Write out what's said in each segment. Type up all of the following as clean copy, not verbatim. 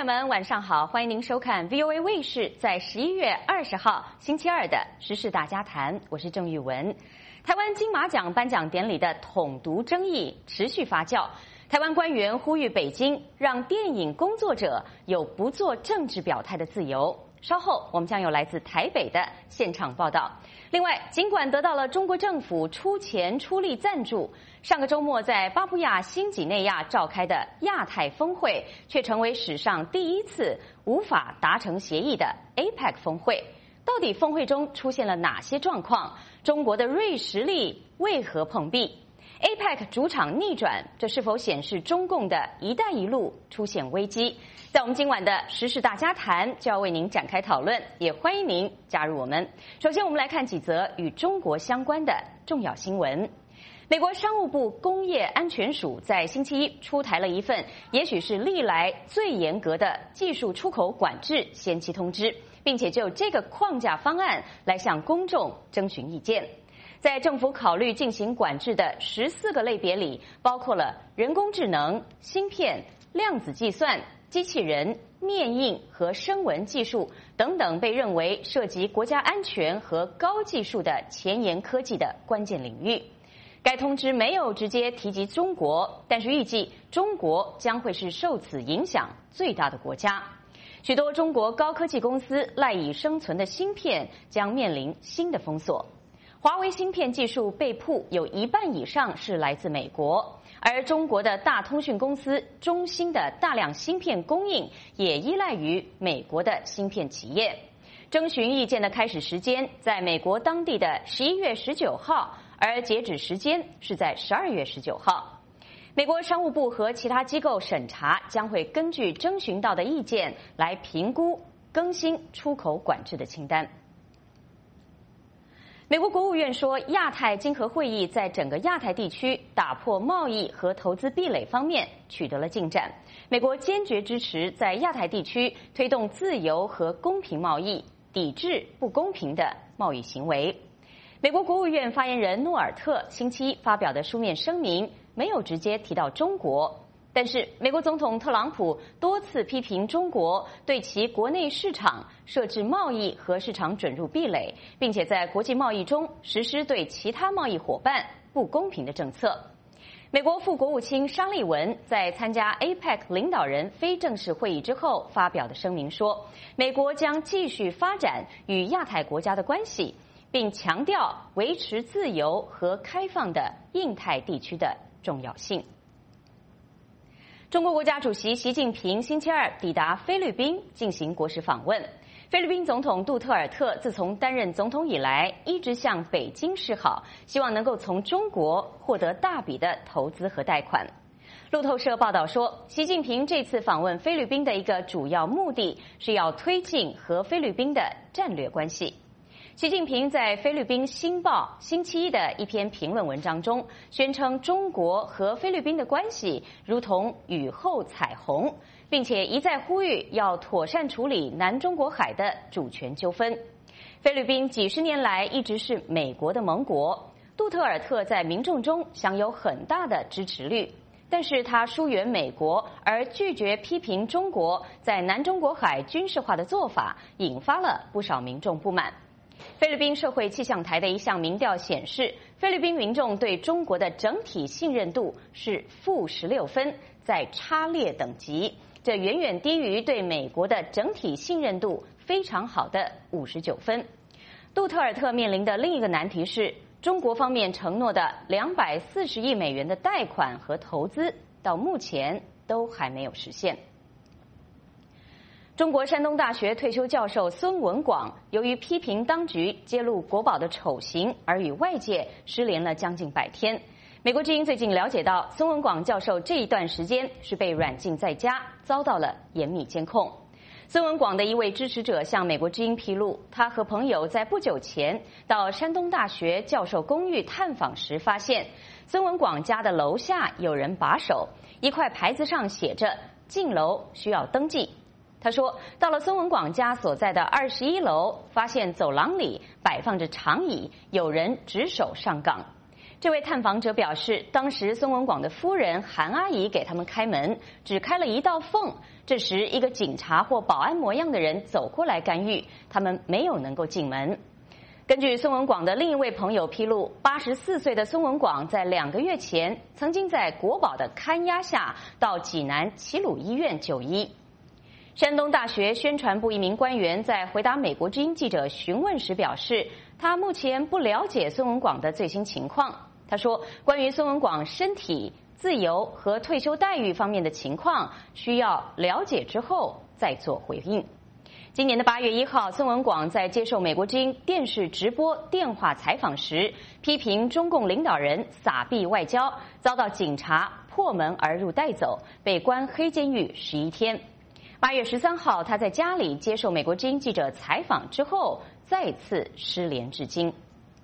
友们，晚上好！欢迎您收看 VOA 卫视在11月20号星期二的《时事大家谈》，我是郑玉文。台湾金马奖颁奖典礼的统独争议持续发酵，台湾官员呼吁北京让电影工作者有不做政治表态的自由。稍后我们将有来自台北的现场报道。另外，尽管得到了中国政府出钱出力赞助，上个周末在巴布亚新几内亚召开的亚太峰会，却成为史上第一次无法达成协议的 APEC 峰会。到底峰会中出现了哪些状况？中国的锐实力为何碰壁？APEC 主场逆转，这是否显示中共的一带一路出现危机？在我们今晚的时事大家谈就要为您展开讨论，也欢迎您加入我们。首先我们来看几则与中国相关的重要新闻。美国商务部工业安全署在星期一出台了一份也许是历来最严格的技术出口管制先期通知，并且就这个框架方案来向公众征询意见。在政府考虑进行管制的14个类别里，包括了人工智能、芯片、量子计算、机器人、面印和声纹技术等等被认为涉及国家安全和高技术的前沿科技的关键领域。该通知没有直接提及中国，但是预计中国将会是受此影响最大的国家。许多中国高科技公司赖以生存的芯片将面临新的封锁。华为芯片技术被曝有1半以上是来自美国，而中国的大通讯公司中兴的大量芯片供应也依赖于美国的芯片企业。征询意见的开始时间在美国当地的11月19号，而截止时间是在12月19号。美国商务部和其他机构审查将会根据征询到的意见来评估更新出口管制的清单。美国国务院说，亚太经合会议在整个亚太地区打破贸易和投资壁垒方面取得了进展。美国坚决支持在亚太地区推动自由和公平贸易，抵制不公平的贸易行为。美国国务院发言人诺尔特星期一发表的书面声明没有直接提到中国，但是美国总统特朗普多次批评中国对其国内市场设置贸易和市场准入壁垒，并且在国际贸易中实施对其他贸易伙伴不公平的政策。美国副国务卿沙利文在参加 APEC 领导人非正式会议之后发表的声明说，美国将继续发展与亚太国家的关系，并强调维持自由和开放的印太地区的重要性。中国国家主席习近平星期二抵达菲律宾进行国事访问。菲律宾总统杜特尔特自从担任总统以来，一直向北京示好，希望能够从中国获得大笔的投资和贷款。路透社报道说，习近平这次访问菲律宾的一个主要目的是要推进和菲律宾的战略关系。习近平在菲律宾《新报》星期一的一篇评论文章中宣称，中国和菲律宾的关系如同雨后彩虹，并且一再呼吁要妥善处理南中国海的主权纠纷。菲律宾几十年来一直是美国的盟国，杜特尔特在民众中享有很大的支持率，但是他疏远美国而拒绝批评中国在南中国海军事化的做法，引发了不少民众不满。菲律宾社会气象台的一项民调显示，菲律宾民众对中国的整体信任度是-16分，在差劣等级，这远远低于对美国的整体信任度非常好的59分。杜特尔特面临的另一个难题是，中国方面承诺的240亿美元的贷款和投资，到目前都还没有实现。中国山东大学退休教授孙文广由于批评当局揭露国宝的丑行而与外界失联了将近100天。美国之音最近了解到，孙文广教授这一段时间是被软禁在家，遭到了严密监控。孙文广的一位支持者向美国之音披露，他和朋友在不久前到山东大学教授公寓探访时，发现孙文广家的楼下有人把守，一块牌子上写着“进楼需要登记”。他说，到了孙文广家所在的21楼，发现走廊里摆放着长椅，有人值守上岗。 这位探访者表示，当时孙文广的夫人韩阿姨给他们开门，只开了一道缝。这时，一个警察或保安模样的人走过来干预，他们没有能够进门。根据孙文广的另一位朋友披露，84岁的孙文广在2个月前曾经在国保的看押下到济南齐鲁医院就医。山东大学宣传部一名官员在回答美国之音记者询问时表示，他目前不了解孙文广的最新情况。他说，关于孙文广身体、自由和退休待遇方面的情况，需要了解之后再做回应。今年的8月1号，孙文广在接受美国之音电视直播电话采访时，批评中共领导人撒币外交，遭到警察破门而入带走，被关黑监狱11天。8月13号，他在家里接受美国之音记者采访之后，再次失联至今。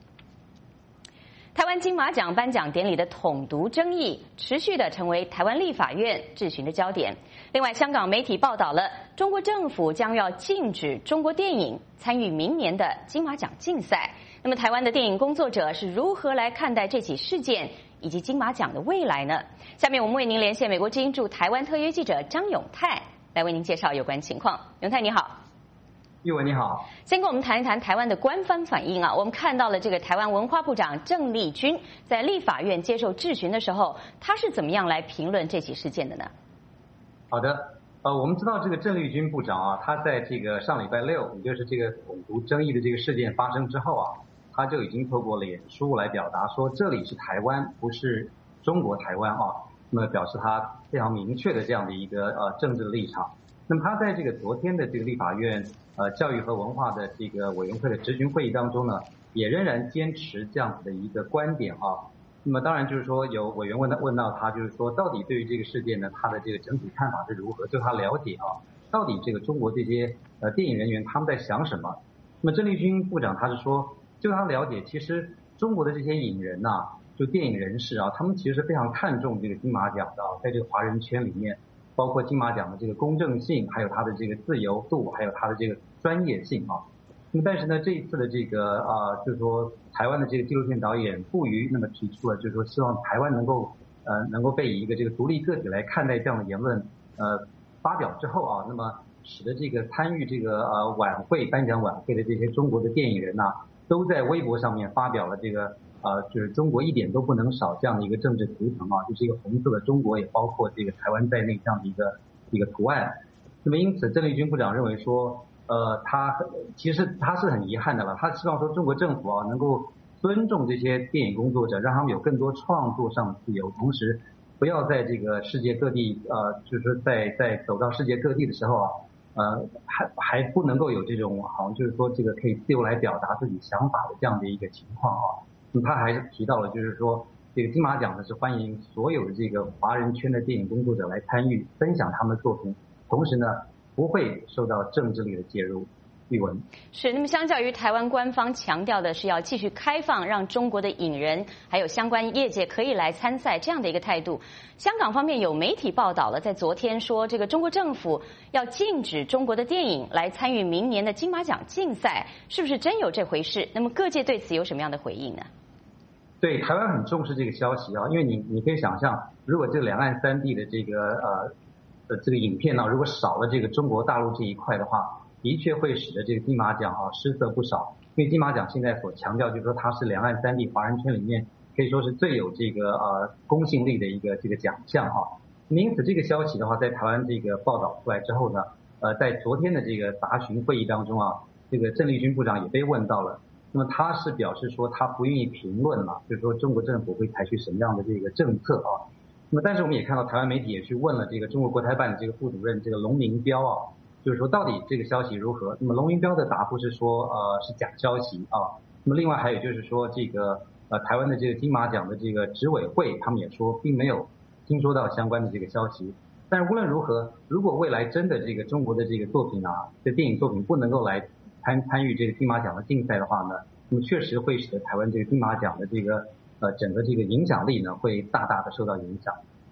台湾金马奖颁奖典礼的统独争议持续地成为台湾立法院质询的焦点。另外，香港媒体报道了中国政府将要禁止中国电影参与明年的金马奖竞赛。那么，台湾的电影工作者是如何来看待这起事件以及金马奖的未来呢？下面我们为您连线美国之音驻台湾特约记者张永泰，来为您介绍有关情况。永泰你好。 玉文你好， 先跟我们谈一谈台湾的官方反应啊。我们看到了这个台湾文化部长郑丽君在立法院接受质询的时候，他是怎么样来评论这起事件的呢？ 好的，我们知道这个郑丽君部长啊，他在这个上礼拜6，也就是这个统独争议的这个事件发生之后啊，他就已经透过脸书来表达说，这里是台湾，不是中国台湾啊。那么表示他非常明确的这样的一个政治立场。那么他在这个昨天的这个立法院教育和文化的这个委员会的质询会议当中呢，也仍然坚持这样子的一个观点啊。那么当然就是说有委员问到他，就是说到底对于这个事件呢，他的这个整体看法是如何？就他了解啊，到底这个中国这些电影人员他们在想什么？那么郑丽君部长他是说，就他了解，其实中国的这些影人呐，就电影人士啊，他们其实是非常看重这个金马奖的啊，在这个华人圈里面。包括金马奖的这个公正性，还有它的这个自由度，还有它的这个专业性啊。那么但是呢，这一次的这个就是说台湾的这个纪录片导演布瑜那么提出了，就是说希望台湾能够被以一个这个独立个体来看待这样的言论发表之后啊，那么使得这个参与这个颁奖晚会的这些中国的电影人呐，都在微博上面发表了这个就是中国一点都不能少这样的一个政治图腾啊，就是一个红色的中国，也包括这个台湾在内这样的一个图案。那么因此，郑丽君部长认为说，其实他是很遗憾的了，他希望说中国政府啊能够尊重这些电影工作者，让他们有更多创作上的自由，同时不要在这个世界各地就是说在走到世界各地的时候啊，还不能够有这种好像就是说这个可以自由来表达自己想法的这样的一个情况啊。那么他还是提到了，就是说这个金马奖呢是欢迎所有的这个华人圈的电影工作者来参与分享他们的作品，同时呢不会受到政治力的介入。玉文是，那么相较于台湾官方强调的是要继续开放，让中国的影人还有相关业界可以来参赛这样的一个态度，香港方面有媒体报道了，在昨天说这个中国政府要禁止中国的电影来参与明年的金马奖竞赛，是不是真有这回事？那么各界对此有什么样的回应呢？ 对，台湾很重视这个消息啊，因为你可以想象，如果这两岸三地的这个这个影片呢，如果少了这个中国大陆这一块的话，的确会使得这个金马奖啊失色不少。因为金马奖现在所强调就是说它是两岸三地华人圈里面可以说是最有这个公信力的一个这个奖项啊。因此这个消息的话，在台湾这个报道出来之后呢，在昨天的这个答询会议当中啊，这个郑丽君部长也被问到了。那么他是表示说他不愿意评论了，就是说中国政府会采取什么样的这个政策啊。那么但是我们也看到台湾媒体也去问了这个中国国台办的这个副主任这个龙明标啊，就是说到底这个消息如何？那么龙明标的答复是说是假消息啊。那么另外还有就是说这个台湾的这个金马奖的这个执委会他们也说并没有听说到相关的这个消息。但是无论如何，如果未来真的这个中国的这个作品啊，这电影作品不能够来参与这个金马奖的竞赛的话呢，那么确实会使得台湾这个金马奖的这个整个这个影响力呢会大大的受到影响。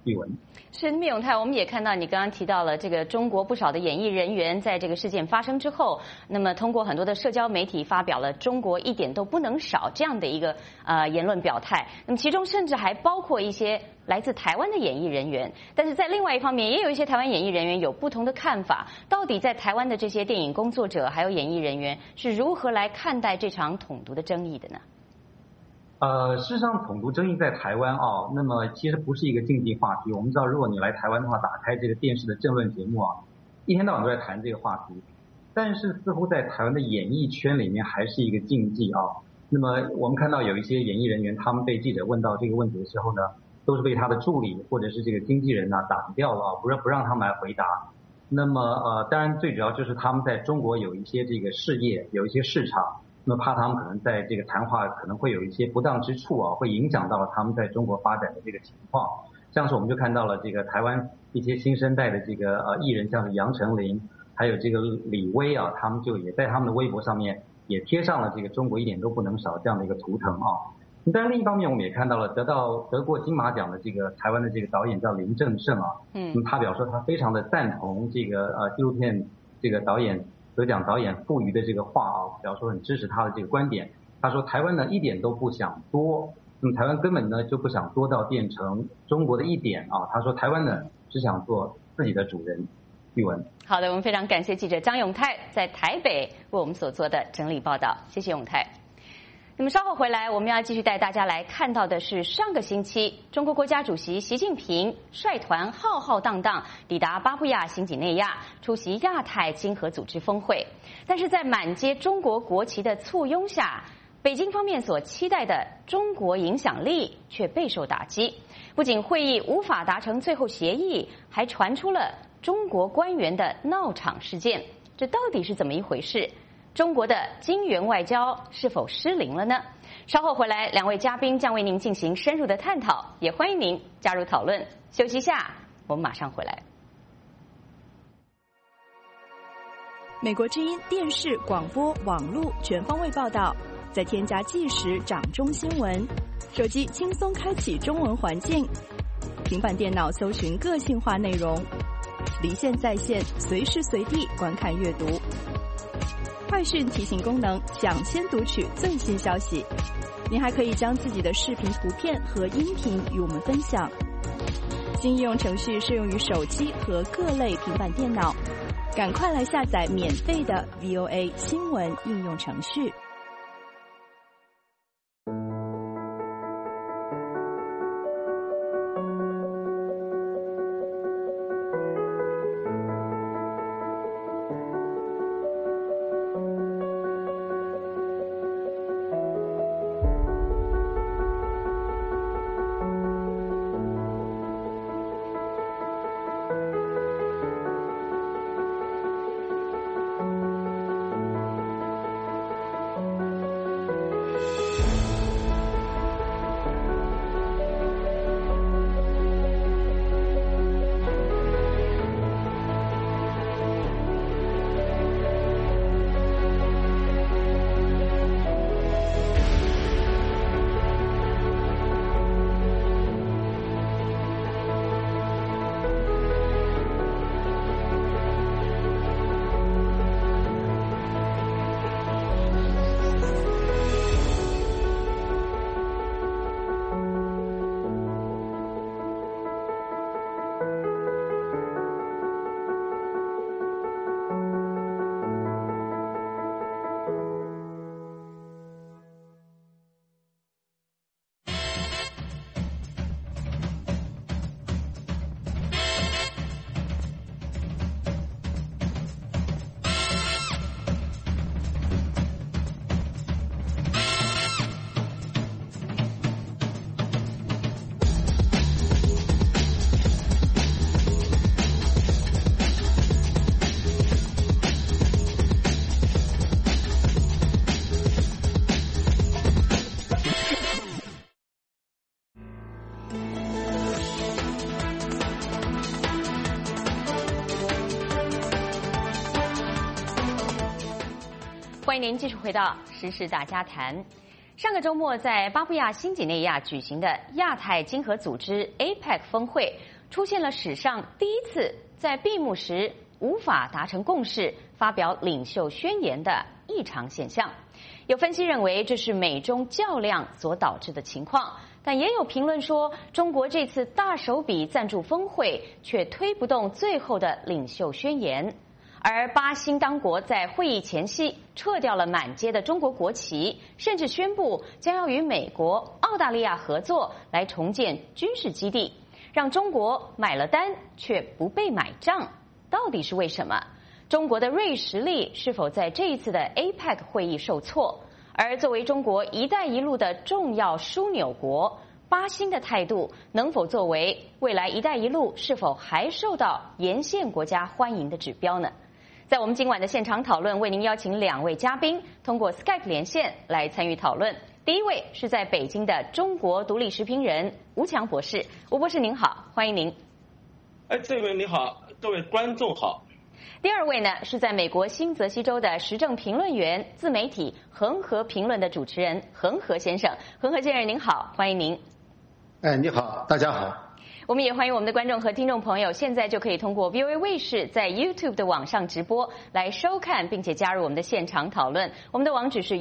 玉文。 是聂永泰，我们也看到你刚刚提到了这个中国不少的演艺人员在这个事件发生之后，那么通过很多的社交媒体发表了中国一点都不能少这样的一个言论表态。那么其中甚至还包括一些来自台湾的演艺人员，但是在另外一方面，也有一些台湾演艺人员有不同的看法。到底在台湾的这些电影工作者还有演艺人员是如何来看待这场统独的争议的呢？ 事实上，统独争议在台湾啊，那么其实不是一个禁忌话题。我们知道，如果你来台湾的话，打开这个电视的政论节目啊，一天到晚都在谈这个话题。但是似乎在台湾的演艺圈里面还是一个禁忌啊。那么我们看到有一些演艺人员，他们被记者问到这个问题的时候呢，都是被他的助理或者是这个经纪人挡掉了啊，不让他们来回答。那么当然最主要就是他们在中国有一些这个事业，有一些市场。那么怕他们可能在这个谈话可能会有一些不当之处啊，会影响到他们在中国发展的这个情况。像是我们就看到了这个台湾一些新生代的这个艺人，像是杨丞琳，还有这个李薇啊，他们就也在他们的微博上面也贴上了这个中国一点都不能少这样的一个图腾啊。当然另一方面我们也看到了得过金马奖的这个台湾的这个导演叫林正盛啊，他表示他非常的赞同这个纪录片这个得奖导演傅余的这个话啊，表示说很支持他的这个观点。他说台湾呢一点都不想多，那么台湾根本呢就不想多到变成中国的一点啊。他说台湾呢只想做自己的主人。玉文。 好的，我们非常感谢记者张永泰在台北为我们所做的整理报道，谢谢永泰。那么稍后回来，我们要继续带大家来看到的是上个星期，中国国家主席习近平率团浩浩荡荡抵达巴布亚新几内亚，出席亚太经合组织峰会。但是在满街中国国旗的簇拥下，北京方面所期待的中国影响力却备受打击。不仅会议无法达成最后协议，还传出了中国官员的闹场事件。这到底是怎么一回事？中国的金元外交是否失灵了呢？稍后回来，两位嘉宾将为您进行深入的探讨，也欢迎您加入讨论。休息一下，我们马上回来。 美国之音电视、广播、网络全方位报道，再添加即时掌中新闻，手机轻松开启中文环境，平板电脑搜寻个性化内容，离线在线，随时随地观看阅读。快讯提醒功能，抢先读取最新消息。您还可以将自己的视频、图片和音频与我们分享。新应用程序适用于手机和各类平板电脑，赶快来下载免费的 VOA 新闻应用程序。 欢迎您继续回到时事大家谈。 上个周末在巴布亚新几内亚举行的亚太经合组织 APEC 峰会，出现了史上第一次在闭幕时无法达成共识、发表领袖宣言的异常现象。有分析认为这是美中较量所导致的情况，但也有评论说，中国这次大手笔赞助峰会，却推不动最后的领袖宣言。而巴新当国在会议前夕撤掉了满街的中国国旗，甚至宣布将要与美国、澳大利亚合作来重建军事基地，让中国买了单却不被买账，到底是为什么？中国的锐实力是否在这一次的 APEC 会议受挫？而作为中国“一带一路”的重要枢纽国，巴新的态度能否作为未来“一带一路”是否还受到沿线国家欢迎的指标呢？在我们今晚的现场讨论，为您邀请2位嘉宾通过 Skype 连线来参与讨论。第一位是在北京的中国独立时评人吴强博士，吴博士您好，欢迎您。 这位你好，各位观众好。 第二位呢是在美国新泽西州的时政评论员、自媒体恒河评论的主持人恒河先生。恒河先生您好，欢迎您。 你好，大家好。 我们也欢迎我们的观众和听众朋友，现在就可以通过 VOA 卫视在 YouTube 的网上直播来收看，并且加入我们的现场讨论。我们的网址是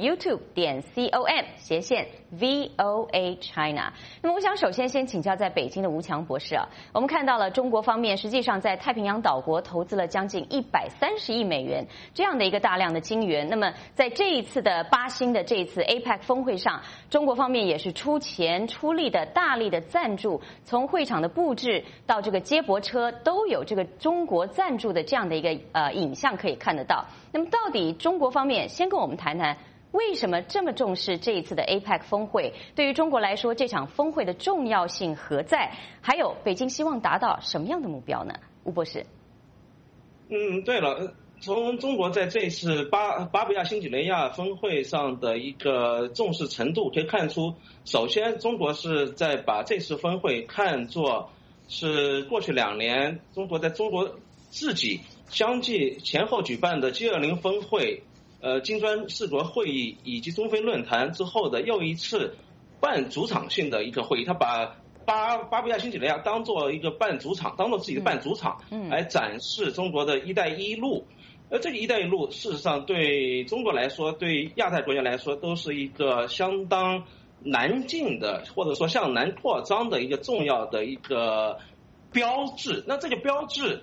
youtube.com/VOA China。那么我想首先请教在北京的吴强博士啊，我们看到了中国方面实际上在太平洋岛国投资了将近130亿美元这样的一个大量的金元。那么在这一次的巴新的这一次 APEC 峰会上，中国方面也是出钱出力的大力的赞助，从会场的布置到这个接驳车都有这个中国赞助的这样的一个影像可以看得到。那么到底中国方面先跟我们谈谈，为什么这么重视这一次的 APEC 峰会？对于中国来说，这场峰会的重要性何在？还有北京希望达到什么样的目标呢？吴博士。 对了，从中国在这次巴布亚新几内亚峰会上的一个重视程度可以看出，首先中国是在把这次峰会看作是过去2年中国在中国自己相继前后举办的 G20 峰会、金砖4国会议以及中非论坛之后的又一次半主场性的一个会议。他把巴布亚新几内亚当做一个半主场，当做自己的半主场，来展示中国的一带一路。而这个一带一路事实上对中国来说，对亚太国家来说都是一个相当南进的，或者说向南扩张的一个重要的一个标志。那这个标志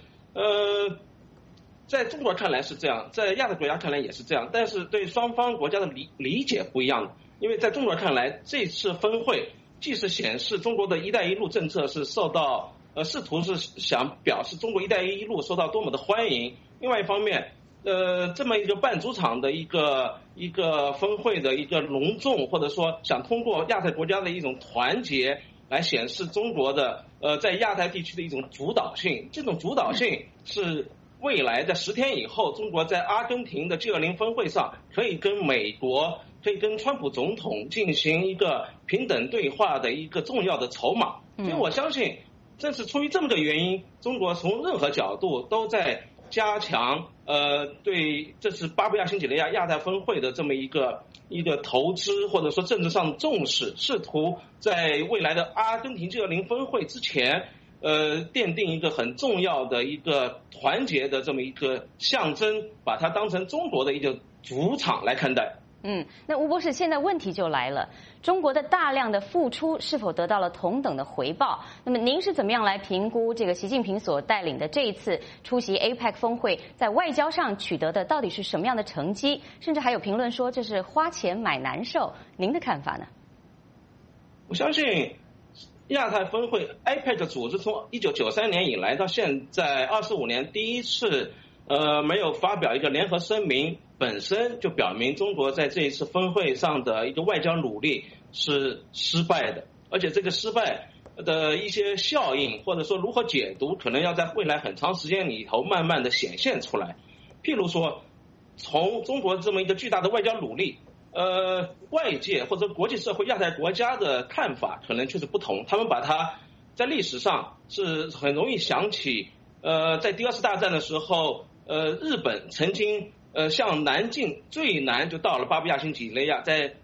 在中国看来是这样，在亚太国家看来也是这样，但是对双方国家的理解不一样的。因为在中国看来，这次峰会既是显示中国的一带一路政策是受到试图是想表示中国一带一路受到多么的欢迎，另外一方面这么一个半主场的一个峰会的一个隆重，或者说想通过亚太国家的一种团结来显示中国的在亚太地区的一种主导性。这种主导性是未来的10天以后，中国在阿根廷的 G20 峰会上可以跟美国、可以跟川普总统进行一个平等对话的一个重要的筹码。所以我相信正是出于这么个原因，中国从任何角度都在加强对这次巴布亚新几内亚亚太峰会的这么一个投资，或者说政治上的重视，试图在未来的阿根廷G20峰会之前奠定一个很重要的一个团结的这么一个象征，把它当成中国的一个主场来看待。 那吴博士，现在问题就来了，中国的大量的付出是否得到了同等的回报？那么您是怎么样来评估这个习近平所带领的这一次出席 APEC 峰会在外交上取得的到底是什么样的成绩？甚至还有评论说这是花钱买难受，您的看法呢？ 我相信亚太峰会 APEC 组织从1993年以来到现在25年第一次没有发表一个联合声明，本身就表明中国在这一次峰会上的一个外交努力是失败的，而且这个失败的一些效应或者说如何解读，可能要在未来很长时间里头慢慢的显现出来。譬如说，从中国这么一个巨大的外交努力，外界或者国际社会亚太国家的看法可能就是不同，他们把它在历史上是很容易想起在第2次大战的时候日本曾经向南进，最南就到了巴布亚新几内亚，在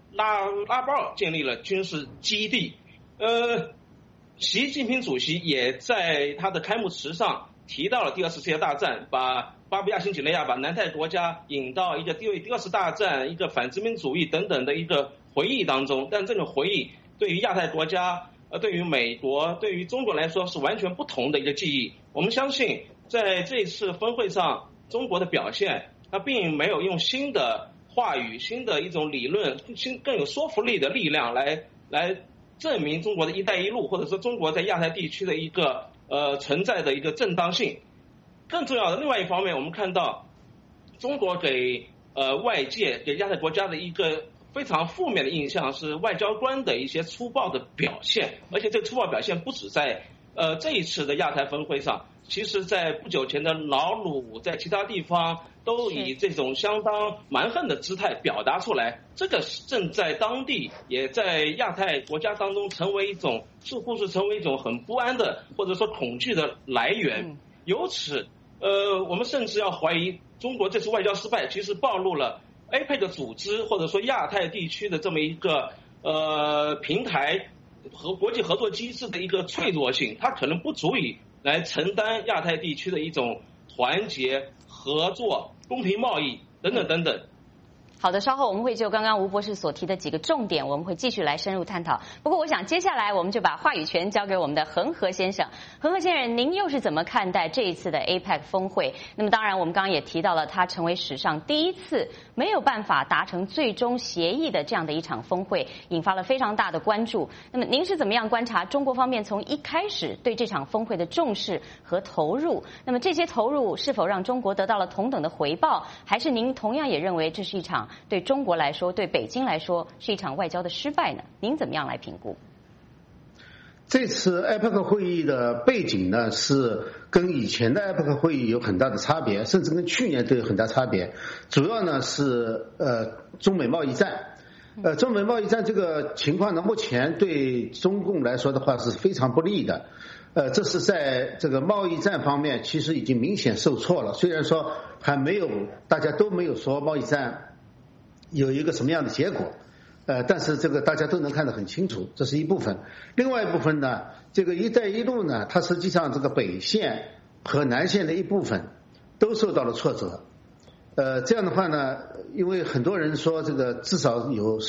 拉巴尔建立了军事基地。习近平主席也在他的开幕词上提到了第二次世界大战，把巴布亚新几内亚、把南太国家引到一个第二次大战、一个反殖民主义等等的一个回忆当中。但这种回忆对于亚太国家、对于美国、对于中国来说是完全不同的一个记忆。我们相信在这次峰会上，中国的表现，它并没有用新的话语、新的一种理论、更有说服力的力量来证明中国的一带一路，或者说中国在亚太地区的一个存在的一个正当性。更重要的另外一方面，我们看到中国给外界、给亚太国家的一个非常负面的印象是外交官的一些粗暴的表现，而且这个粗暴表现不止在这一次的亚太峰会上，其实在不久前的老鲁，在其他地方都以这种相当蛮横的姿态表达出来。这个正在当地，也在亚太国家当中成为一种，似乎是成为一种很不安的或者说恐惧的来源。由此我们甚至要怀疑中国这次外交失败其实暴露了 APEC 组织或者说亚太地区的这么一个平台和国际合作机制的一个脆弱性，它可能不足以来承担亚太地区的一种团结、合作、公平贸易等等等等。 好的，稍后我们会就刚刚吴博士所提的几个重点，我们会继续来深入探讨。不过我想接下来我们就把话语权交给我们的恒河先生。恒河先生，您又是怎么看待这一次的 APEC 峰会？那么当然我们刚刚也提到了，它成为史上第一次没有办法达成最终协议的这样的一场峰会，引发了非常大的关注。那么您是怎么样观察中国方面从一开始对这场峰会的重视和投入？那么这些投入是否让中国得到了同等的回报，还是您同样也认为这是一场对中国来说，对北京来说是一场外交的失败呢？您怎么样来评估？ 这次 APEC 会议的背景呢，是跟以前的 APEC 会议有很大的差别，甚至跟去年都有很大差别。主要呢是中美贸易战。中美贸易战这个情况呢，目前对中共来说的话是非常不利的。这是在这个贸易战方面其实已经明显受挫了。虽然说还没有，大家都没有说贸易战有一个什么样的结果，但是这个大家都能看得很清楚，这是一部分。另外一部分呢，这个一带一路呢，它实际上这个北线和南线的一部分都受到了挫折。这样的话呢，因为很多人说这个至少有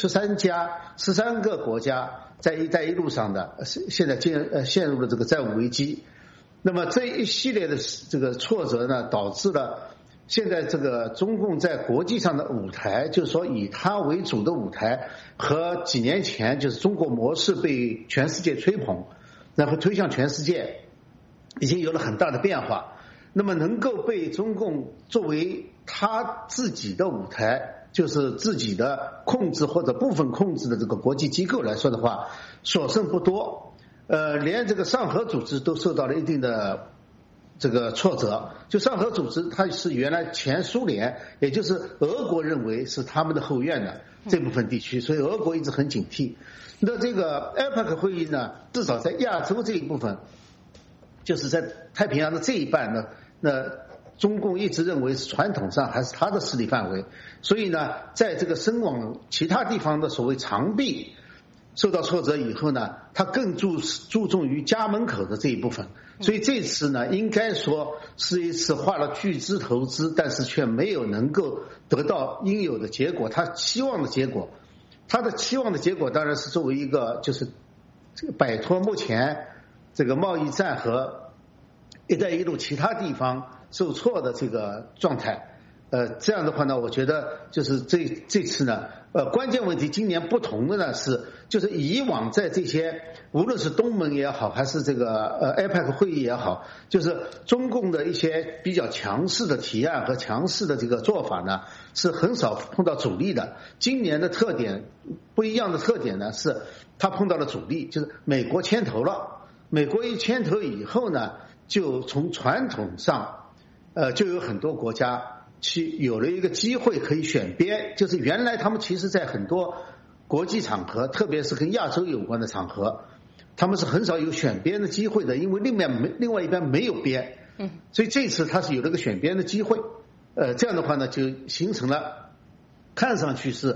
13个国家在一带一路上的现在陷入了这个债务危机。那么这一系列的这个挫折呢，导致了现在这个中共在国际上的舞台，就是说以它为主的舞台，和几年前就是中国模式被全世界吹捧，然后推向全世界，已经有了很大的变化。那么能够被中共作为他自己的舞台，就是自己的控制或者部分控制的这个国际机构来说的话，所剩不多。连这个上合组织都受到了一定的这个挫折。就上合组织它是原来前苏联，也就是俄国认为是他们的后院的这部分地区，所以俄国一直很警惕。那这个 APEC 会议呢，至少在亚洲这一部分，就是在太平洋的这一半呢，那中共一直认为是传统上还是它的势力范围，所以呢，在这个伸往其他地方的所谓长臂受到挫折以后呢，它更注重于家门口的这一部分。所以这次呢，应该说是一次花了巨资投资，但是却没有能够得到应有的结果，他期望的结果。他的期望的结果当然是作为一个就是这个摆脱目前这个贸易战和一带一路其他地方受挫的这个状态。这样的话呢，我觉得就是这次呢，关键问题今年不同的呢是，就是以往在这些无论是东盟也好，还是这个APEC 会议也好，就是中共的一些比较强势的提案和强势的这个做法呢，是很少碰到阻力的。今年的特点不一样的特点呢，是它碰到了阻力，就是美国牵头了。美国一牵头以后呢，就从传统上就有很多国家有了一个机会可以选边，就是原来他们其实在很多国际场合，特别是跟亚洲有关的场合，他们是很少有选边的机会的，因为另外一边没有边，所以这次他是有了个选边的机会。这样的话呢，就形成了看上去是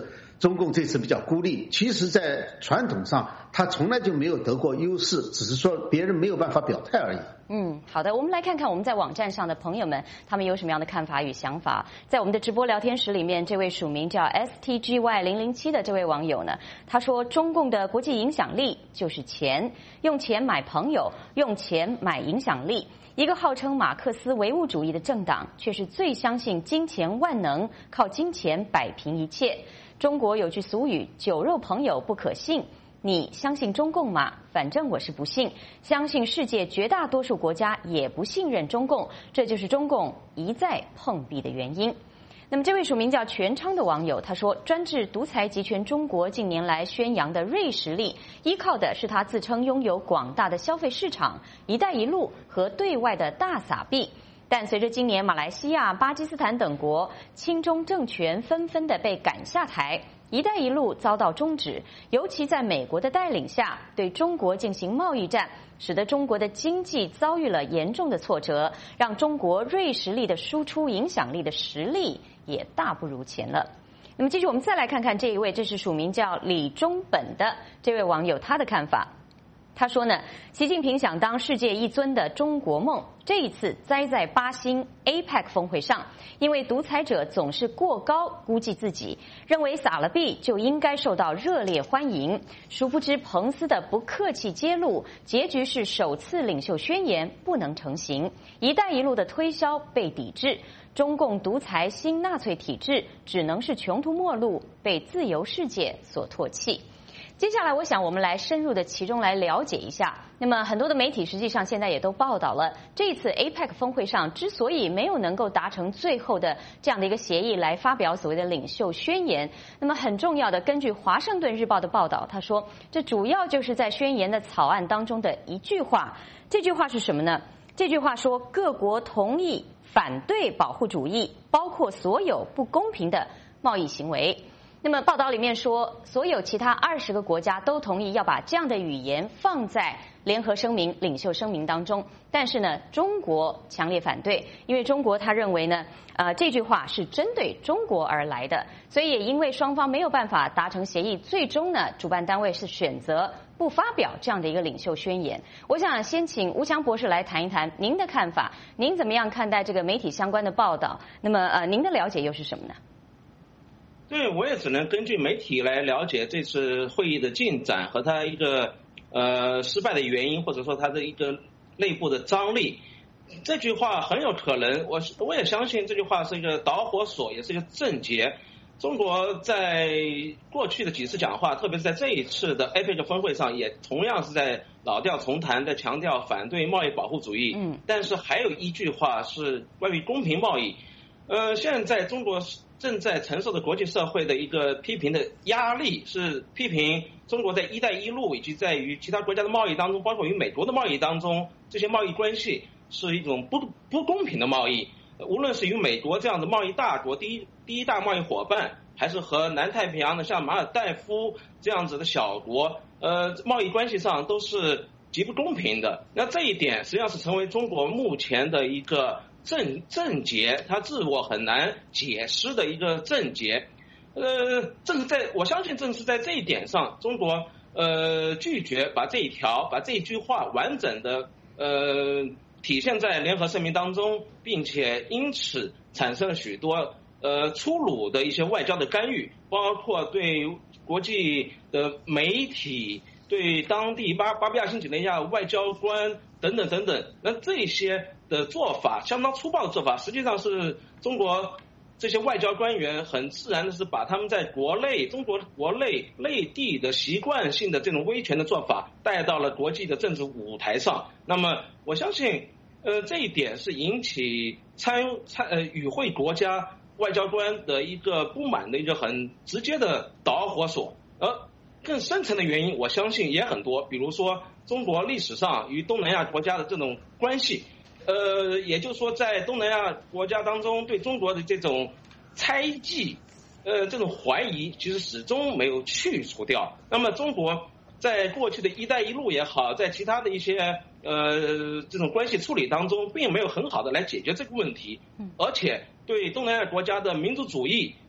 中共这次比较孤立，其实在传统上他从来就没有得过优势，只是说别人没有办法表态而已。 好的，我们来看看我们在网站上的朋友们，他们有什么样的看法与想法。在我们的直播聊天室里面，这位署名叫 STGY007 的这位网友呢，他说中共的国际影响力就是钱，用钱买朋友，用钱买影响力。一个号称马克思唯物主义的政党，却是最相信金钱万能，靠金钱摆平一切。中国有句俗语，酒肉朋友不可信。你相信中共吗？反正我是不信，相信世界绝大多数国家也不信任中共，这就是中共一再碰壁的原因。那么这位署名叫全昌的网友他说，专制独裁集权中国近年来宣扬的锐实力，依靠的是他自称拥有广大的消费市场、一带一路和对外的大撒币。但随着今年马来西亚、巴基斯坦等国亲中政权纷纷的被赶下台，一带一路遭到终止，尤其在美国的带领下对中国进行贸易战，使得中国的经济遭遇了严重的挫折，让中国锐实力的输出影响力的实力也大不如前了。那么继续我们再来看看这一位，这是署名叫李中本的这位网友他的看法。他说呢，习近平想当世界一尊的中国梦，这一次栽在巴新 APEC 峰会上，因为独裁者总是过高估计自己，认为撒了币就应该受到热烈欢迎，殊不知彭斯的不客气揭露，结局是首次领袖宣言不能成行，一带一路的推销被抵制，中共独裁新纳粹体制只能是穷途末路，被自由世界所唾弃。接下来我想我们来深入的其中来了解一下，那么很多的媒体实际上现在也都报道了，这一次 APEC 峰会上之所以没有能够达成最后的这样的一个协议来发表所谓的领袖宣言，那么很重要的，根据华盛顿日报的报道，他说这主要就是在宣言的草案当中的一句话，这句话是什么呢？这句话说各国同意反对保护主义，包括所有不公平的贸易行为。那么报道里面说，所有其他20个国家都同意要把这样的语言放在联合声明、领袖声明当中，但是呢，中国强烈反对，因为中国他认为呢，这句话是针对中国而来的，所以也因为双方没有办法达成协议，最终呢，主办单位是选择不发表这样的一个领袖宣言。我想先请吴强博士来谈一谈您的看法，您怎么样看待这个媒体相关的报道？那么您的了解又是什么呢？ 对，我也只能根据媒体来了解这次会议的进展和它一个失败的原因，或者说它的一个内部的张力。这句话很有可能，我也相信这句话是一个导火索，也是一个症结。中国在过去的几次讲话，特别是在这一次的 APEC 峰会上，也同样是在老调重弹的强调反对贸易保护主义。但是还有一句话是关于公平贸易。现在中国正在承受的国际社会的一个批评的压力，是批评中国在一带一路以及在与其他国家的贸易当中，包括与美国的贸易当中，这些贸易关系是一种不公平的贸易。无论是与美国这样的贸易大国第一大贸易伙伴，还是和南太平洋的像马尔代夫这样子的小国，贸易关系上都是极不公平的。那这一点实际上是成为中国目前的一个症结，它自我很难解释的一个症结。我相信正是在这一点上，中国拒绝把这一句话完整的体现在联合声明当中，并且因此产生了许多粗鲁的一些外交的干预，包括对国际的媒体、对当地巴布亚新几内亚外交官等等等等。那这些的做法，相当粗暴的做法，实际上是中国这些外交官员很自然的是把他们在中国国内地的习惯性的这种威权的做法带到了国际的政治舞台上。那么我相信这一点是引起与会国家外交官的一个不满的一个很直接的导火索。而更深层的原因我相信也很多，比如说中国历史上与东南亚国家的这种关系，也就是说在东南亚国家当中对中国的这种猜忌，这种怀疑其实始终没有去除掉。那么中国在过去的一带一路也好，在其他的一些这种关系处理当中，并没有很好的来解决这个问题，而且对东南亚国家的民族主义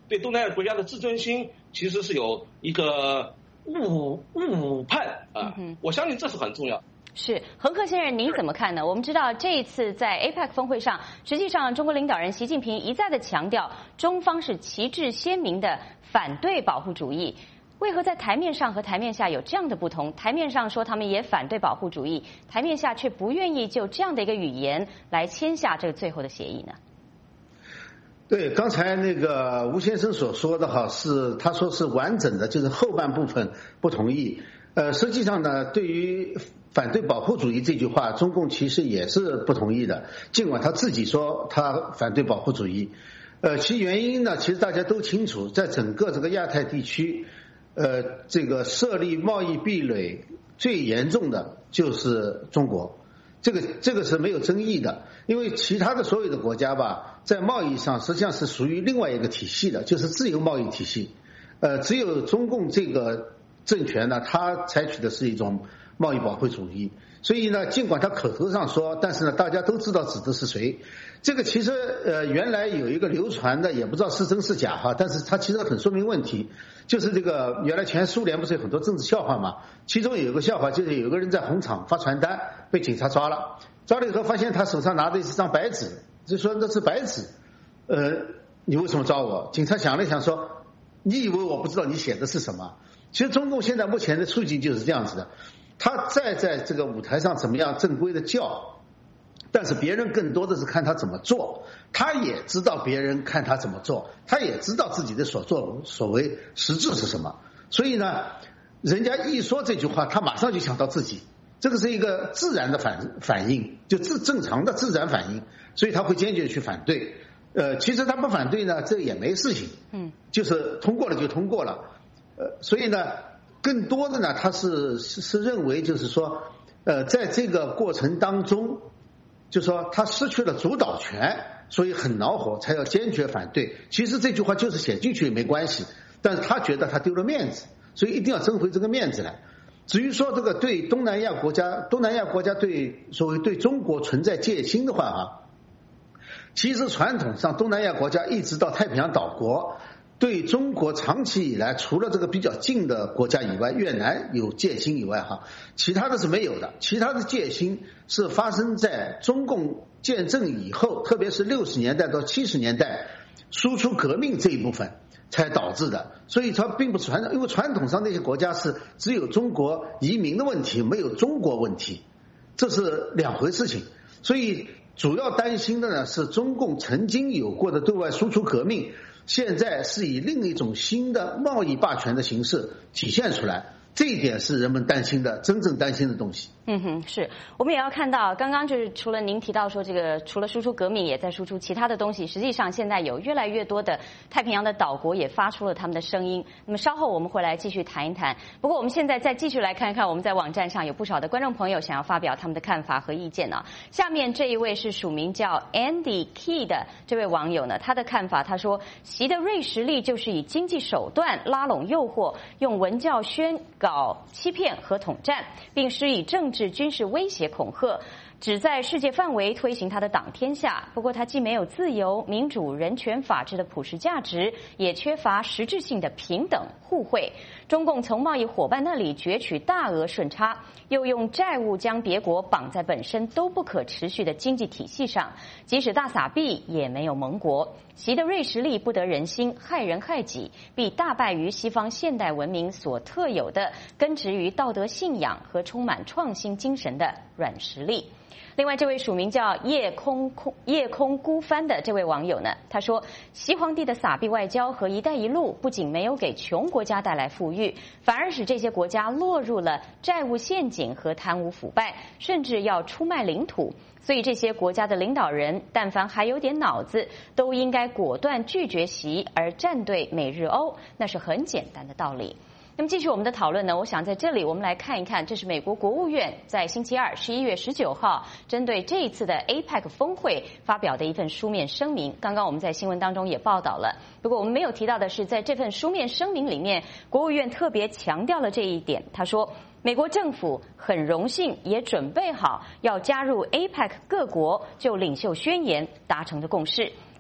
对东南亚国家的自尊心其实是有一个误判啊。我相信这是很重要。 是，恒克先生，您怎么看呢？我们知道这一次在 APEC 峰会上，实际上中国领导人习近平一再的强调，中方是旗帜鲜明的反对保护主义。为何在台面上和台面下有这样的不同？台面上说他们也反对保护主义，台面下却不愿意就这样的一个语言来签下这个最后的协议呢？ 对，刚才那个吴先生所说的哈，是他说是完整的，就是后半部分不同意。实际上呢，对于反对保护主义这句话，中共其实也是不同意的，尽管他自己说他反对保护主义。其原因呢，其实大家都清楚，在整个这个亚太地区，这个设立贸易壁垒最严重的就是中国，这个是没有争议的，因为其他的所有的国家吧，在贸易上实际上是属于另外一个体系的，就是自由贸易体系。只有中共这个政权呢，它采取的是一种贸易保护主义，所以呢，尽管他口头上说，但是呢，大家都知道指的是谁。这个其实原来有一个流传的，也不知道是真是假哈，但是它其实很说明问题。就是这个原来前苏联不是有很多政治笑话嘛，其中有一个笑话就是有个人在红场发传单被警察抓了以后发现他手上拿的是张白纸，就说那是白纸，你为什么抓我？警察想了想说，你以为我不知道你写的是什么？其实中共现在目前的处境就是这样子的，他在这个舞台上怎么样正规的叫，但是别人更多的是看他怎么做，他也知道别人看他怎么做，他也知道自己的所作所为实质是什么，所以呢，人家一说这句话，他马上就想到自己，这个是一个自然的反应，就正常的自然反应，所以他会坚决去反对。其实他不反对呢，这也没事情，就是通过了就通过了。所以呢，更多的呢，他是认为就是说，在这个过程当中，就是说他失去了主导权，所以很恼火，才要坚决反对。其实这句话就是写进去也没关系，但是他觉得他丢了面子，所以一定要争回这个面子来。至于说这个对东南亚国家对所谓对中国存在戒心的话啊，其实传统上东南亚国家一直到太平洋岛国，对中国长期以来除了这个比较近的国家以外，越南有戒心以外哈，其他的是没有的。其他的戒心是发生在中共建政以后，特别是60年代到70年代输出革命这一部分才导致的。所以它并不传统，因为传统上那些国家是只有中国移民的问题，没有中国问题，这是两回事情。所以主要担心的呢是中共曾经有过的对外输出革命，现在是以另一种新的贸易霸权的形式体现出来，这一点是人们担心的，真正担心的东西。 是我们也要看到，刚刚就是除了您提到说这个除了输出革命，也在输出其他的东西。实际上，现在有越来越多的太平洋的岛国也发出了他们的声音。那么稍后我们会来继续谈一谈。不过我们现在再继续来看一看，我们在网站上有不少的观众朋友想要发表他们的看法和意见呢。下面这一位是署名叫 Andy Key 的这位网友呢，他的看法，他说，习的锐实力就是以经济手段拉拢诱惑，用文教宣搞欺骗和统战，并施以政治军事威胁恐吓，只在世界范围推行他的党天下。不过他既没有自由、民主、人权、法治的普世价值，也缺乏实质性的平等互惠。中共从贸易伙伴那里攫取大额顺差，又用债务将别国绑在本身都不可持续的经济体系上，即使大撒币也没有盟国。习的锐实力不得人心，害人害己，必大败于西方现代文明所特有的根植于道德信仰和充满创新精神的软实力。另外，这位署名叫夜空孤帆的这位网友呢，他说，习皇帝的撒币外交和一带一路不仅没有给穷国家带来富裕，反而使这些国家落入了债务陷阱和贪污腐败，甚至要出卖领土。所以这些国家的领导人但凡还有点脑子，都应该果断拒绝习而站队美日欧，那是很简单的道理。那么继续我们的讨论呢，我想在这里我们来看一看，这是美国国务院在星期二11月19号针对这一次的 APEC 峰会发表的一份书面声明。刚刚我们在新闻当中也报道了，不过我们没有提到的是，在这份书面声明里面，国务院特别强调了这一点。他说，美国政府很荣幸也准备好要加入 APEC 各国就领袖宣言达成的共识，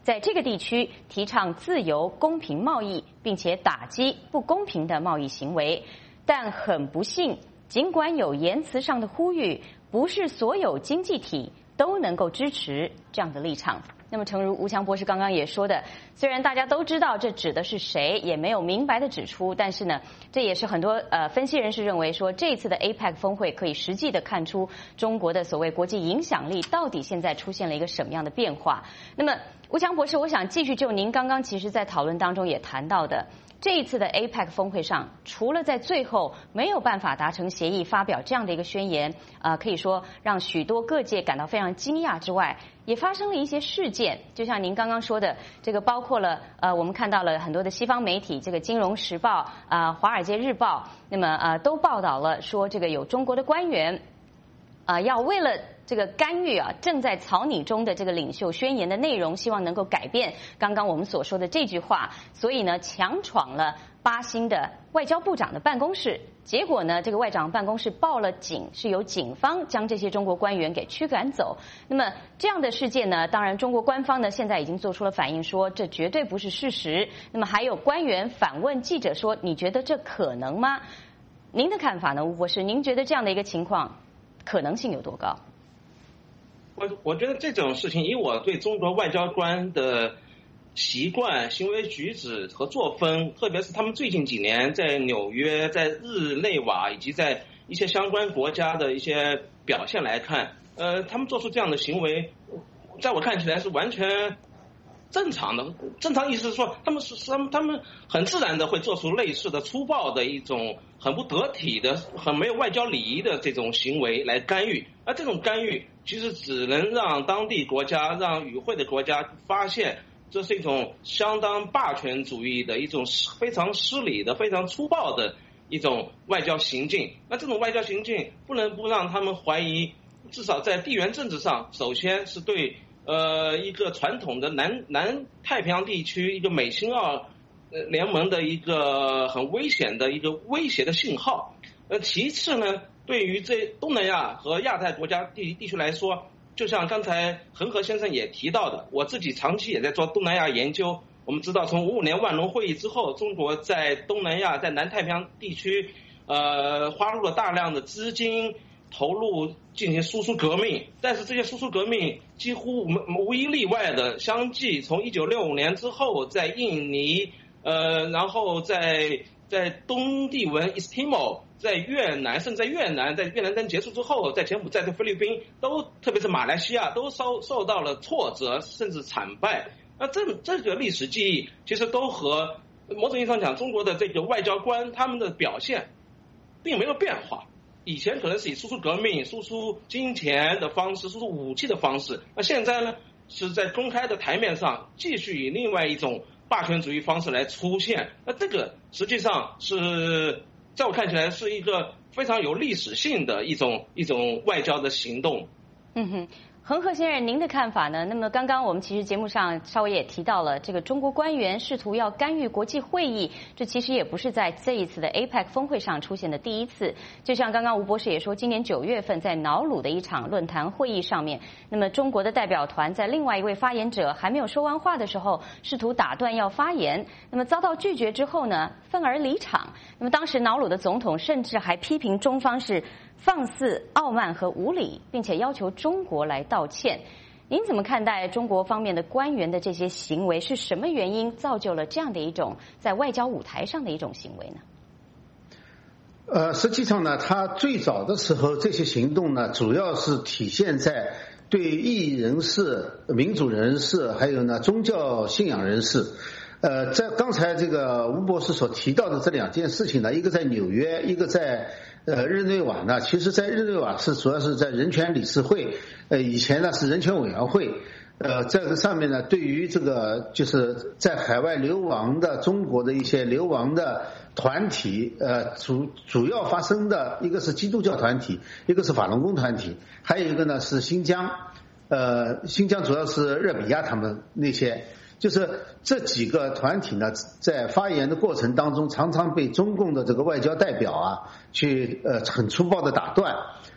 在这个地区提倡自由公平贸易，并且打击不公平的贸易行为。但很不幸，尽管有言辞上的呼吁，不是所有经济体都能够支持这样的立场。那么，诚如吴强博士刚刚也说的，虽然大家都知道这指的是谁，也没有明白的指出，但是呢，这也是很多分析人士认为说，这一次的 APEC 峰会可以实际的看出中国的所谓国际影响力到底现在出现了一个什么样的变化。那么，吴强博士，我想继续就您刚刚其实在讨论当中也谈到的。这一次的 APEC 峰会上，除了在最后没有办法达成协议，发表这样的一个宣言，可以说让许多各界感到非常惊讶之外，也发生了一些事件，就像您刚刚说的，这个包括了我们看到了很多的西方媒体，这个《金融时报》华尔街日报，那么都报道了说，这个有中国的官员要为了这个干预正在草拟中的这个领袖宣言的内容，希望能够改变刚刚我们所说的这句话，所以呢强闯了巴新的外交部长的办公室，结果呢这个外长办公室报了警，是由警方将这些中国官员给驱赶走。那么这样的事件呢，当然中国官方呢现在已经做出了反应，说这绝对不是事实。那么还有官员反问记者说，你觉得这可能吗？您的看法呢，吴博士？您觉得这样的一个情况可能性有多高？ 我觉得这种事情，以我对中国外交官的习惯、行为举止和作风，特别是他们最近几年在纽约、在日内瓦以及在一些相关国家的一些表现来看，他们做出这样的行为，在我看起来是完全正常的。正常意思是说，他们很自然的会做出类似的粗暴的一种很不得体的、很没有外交礼仪的这种行为来干预。而这种干预其实只能让当地国家、让与会的国家发现，这是一种相当霸权主义的一种非常失礼的、非常粗暴的一种外交行径。那这种外交行径不能不让他们怀疑，至少在地缘政治上，首先是对一个传统的南太平洋地区一个美新澳联盟的一个很危险的一个威胁的信号。其次呢，对于这东南亚和亚太国家地区来说，就像刚才恒河先生也提到的，我自己长期也在做东南亚研究。我们知道，从55年万隆会议之后，中国在东南亚、在南太平洋地区，花入了大量的资金，投入进行输出革命。但是这些输出革命几乎无一例外的，相继从1965年之后，在印尼，然后在东帝汶 East Timor， 在越南，甚至在越南战结束之后，在柬埔寨、在菲律宾都，特别是马来西亚都受到了挫折，甚至惨败。那这个历史记忆其实都和某种意义上讲，中国的这个外交官他们的表现并没有变化。以前可能是以输出革命、输出金钱的方式、输出武器的方式，那现在呢是在公开的台面上继续以另外一种霸权主义方式来出现。那这个实际上是在我看起来是一个非常有历史性的一种外交的行动。 恒河先生，您的看法呢？那么刚刚我们其实节目上稍微也提到了，这个中国官员试图要干预国际会议，这其实也不是在这一次的 APEC 峰会上出现的第一次。就像刚刚吴博士也说，今年9月份在瑙鲁的一场论坛会议上面，那么中国的代表团在另外一位发言者还没有说完话的时候，试图打断要发言，那么遭到拒绝之后呢，愤而离场。那么当时瑙鲁的总统甚至还批评中方是放肆、傲慢和无礼，并且要求中国来道歉。您怎么看待中国方面的官员的这些行为？是什么原因造就了这样的一种在外交舞台上的一种行为呢？ 实际上呢，他最早的时候这些行动呢，主要是体现在对异议人士、民主人士，还有呢宗教信仰人士。在刚才这个吴博士所提到的这两件事情呢，一个在纽约，一个在日内瓦呢。其实在日内瓦是主要是在人权理事会，以前呢是人权委员会。在这上面呢，对于这个就是在海外流亡的中国的一些流亡的团体，主要发生的一个是基督教团体，一个是法轮功团体，还有一个呢是新疆。新疆主要是热比亚他们那些。就是这几个团体呢，在发言的过程当中，常常被中共的这个外交代表去很粗暴的打断。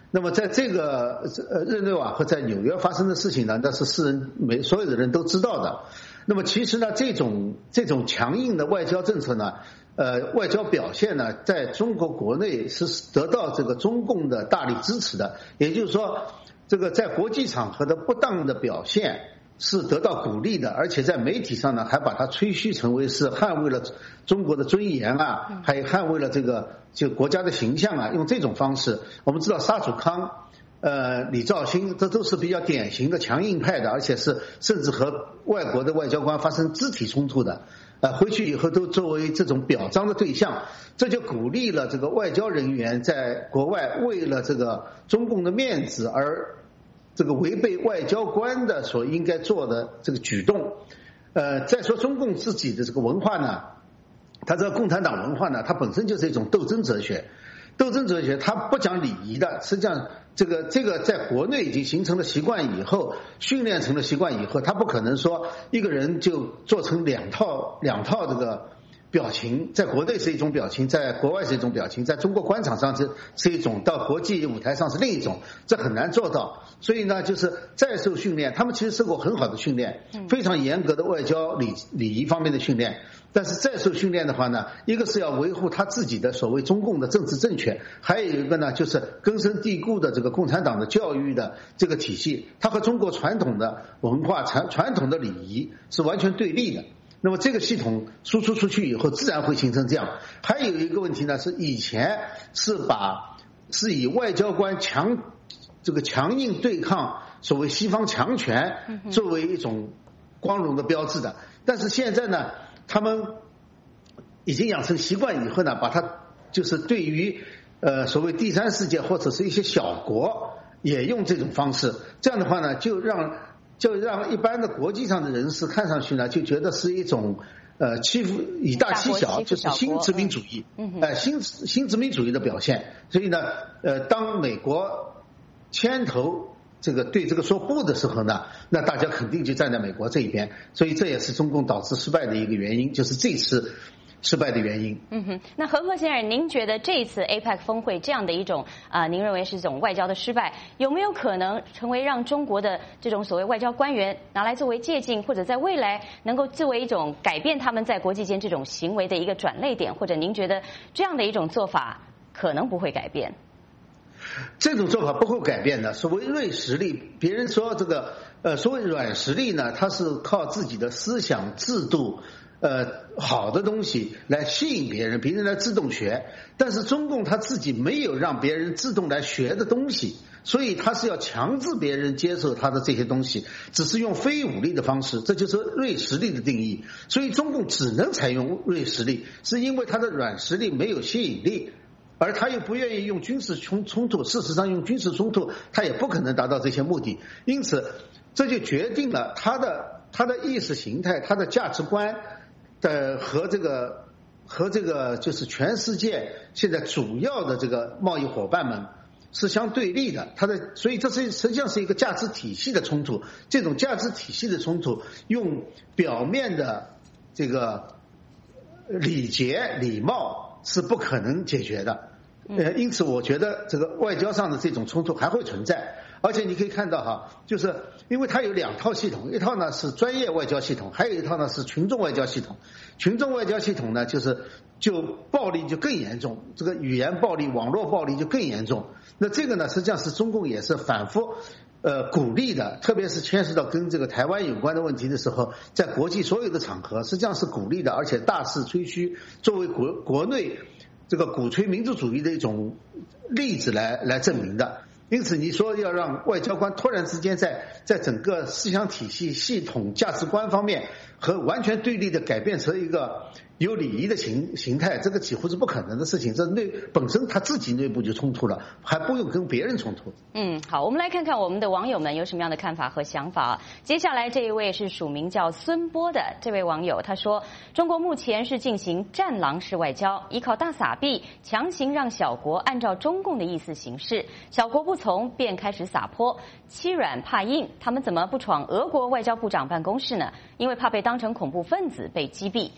那么在这个日内瓦和在纽约发生的事情呢，那是所有的人都知道的。那么其实呢，这种强硬的外交政策呢，外交表现呢，在中国国内是得到这个中共的大力支持的。也就是说，这个在国际场合的不当的表现是得到鼓励的，而且在媒体上呢，还把它吹嘘成为是捍卫了中国的尊严啊，还捍卫了就国家的形象啊，用这种方式。我们知道沙祖康、李肇星，这都是比较典型的强硬派的，而且是甚至和外国的外交官发生肢体冲突的，回去以后都作为这种表彰的对象，这就鼓励了这个外交人员在国外为了这个中共的面子而这个违背外交官的所应该做的这个举动。再说中共自己的这个文化呢，它这个共产党文化呢，它本身就是一种斗争哲学。斗争哲学它不讲礼仪的，实际上这个在国内已经形成了习惯以后，训练成了习惯以后，他不可能说一个人就做成两套这个表情，在国内是一种表情，在国外是一种表情，在中国官场上是一种，到国际舞台上是另一种，这很难做到。所以呢，就是再受训练，他们其实受过很好的训练，非常严格的外交礼仪方面的训练。但是再受训练的话呢，一个是要维护他自己的所谓中共的政治正确，还有一个呢，就是根深蒂固的这个共产党的教育的这个体系，它和中国传统的文化、传统的礼仪是完全对立的。那么这个系统输出出去以后，自然会形成这样。还有一个问题呢，是以前是以外交官强硬对抗所谓西方强权作为一种光荣的标志的，但是现在呢，他们已经养成习惯以后呢，把它就是对于所谓第三世界或者是一些小国也用这种方式，这样的话呢，就让一般的国际上的人士看上去呢，就觉得是一种欺负以大欺小，就是新殖民主义，新殖民主义的表现。所以呢，当美国牵头对这个说不的时候呢，那大家肯定就站在美国这一边，所以这也是中共导致失败的一个原因，就是这次失败的原因。 那何先生，您觉得这一次 APEC 峰会这样的一种您认为是一种外交的失败，有没有可能成为让中国的这种所谓外交官员拿来作为借鉴，或者在未来能够作为一种改变他们在国际间这种行为的一个转捩点？或者您觉得这样的一种做法可能不会改变？ 这种做法不会改变的。所谓软实力，别人说这个所谓软实力呢，它是靠自己的思想制度好的东西来吸引别人来自动学。但是中共他自己没有让别人自动来学的东西，所以他是要强制别人接受他的这些东西，只是用非武力的方式，这就是软实力的定义。所以中共只能采用软实力，是因为他的软实力没有吸引力，而他又不愿意用军事冲突，事实上用军事冲突他也不可能达到这些目的。因此这就决定了他的意识形态，他的价值观的和这个就是全世界现在主要的这个贸易伙伴们是相对立的。所以这实际上是一个价值体系的冲突。这种价值体系的冲突用表面的这个礼节礼貌是不可能解决的。因此我觉得这个外交上的这种冲突还会存在。而且你可以看到哈，就是因为它有两套系统，一套呢是专业外交系统，还有一套呢是群众外交系统。群众外交系统呢就暴力就更严重，这个语言暴力、网络暴力就更严重。那这个呢实际上是中共也是反复鼓励的，特别是牵涉到跟这个台湾有关的问题的时候，在国际所有的场合实际上是鼓励的，而且大肆吹嘘，作为国内这个鼓吹民族主义的一种例子来证明的。因此你说要让外交官突然之间在整个思想体系、系统、价值观方面和完全对立的改变成一个有礼仪的形态，这个几乎是不可能的事情。这本身他自己内部就冲突了，还不用跟别人冲突。 好，我们来看看我们的网友们有什么样的看法和想法。接下来这一位是署名叫孙波的这位网友，他说中国目前是进行战狼式外交，依靠大撒币强行让小国按照中共的意思行事，小国不从便开始撒泼，欺软怕硬。他们怎么不闯俄国外交部长办公室呢？因为怕被当成恐怖分子被击毙。